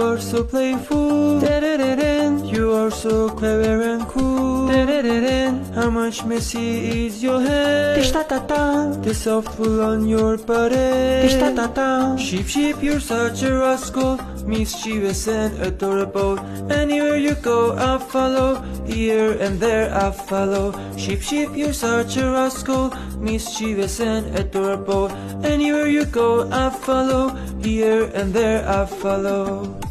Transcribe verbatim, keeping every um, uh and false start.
are so playful. Da-da-da-da. You are so clever and cool. Da-da-da-da. How much messy is your head? Dish-ta-ta-ta. The soft wool on your body. Dish-ta-ta-ta. Sheep, sheep, you're such a rascal, mischievous and adorable. Anywhere you go, I'll follow. Here and there, I'll follow. Sheep, sheep, you're such a rascal, mischievous and adorable. Anywhere you go, I'll follow. Here and there, I'll follow.